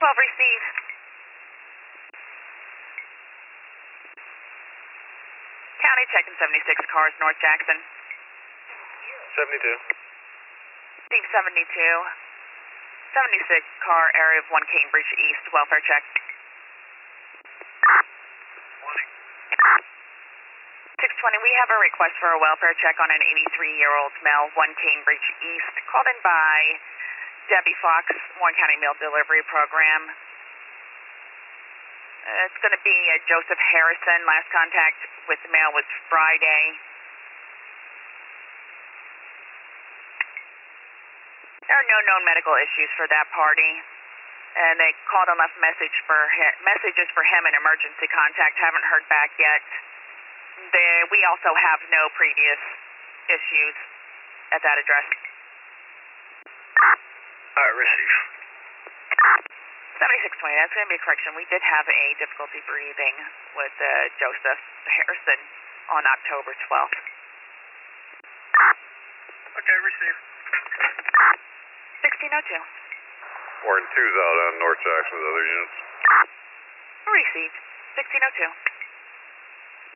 receive. County checking 76 cars, North Jackson. 72. Steve 72. 76 car, area of 1 Cambridge East, welfare check. 620, we have a request for a welfare check on an 83-year-old male, 1 Cambridge East, called in by Debbie Fox, Warren County Meal Delivery Program. It's going to be Joseph Harrison. Last contact with the mail was Friday. There are no known medical issues for that party. And they called and left messages for him and emergency contact. Haven't heard back yet. We also have no previous issues at that address. Receive. 7620, that's going to be a correction. We did have a difficulty breathing with Joseph Harrison on October 12th. Okay, receive. 1602. Warren 2's out on North Jackson with other units. Received. 1602.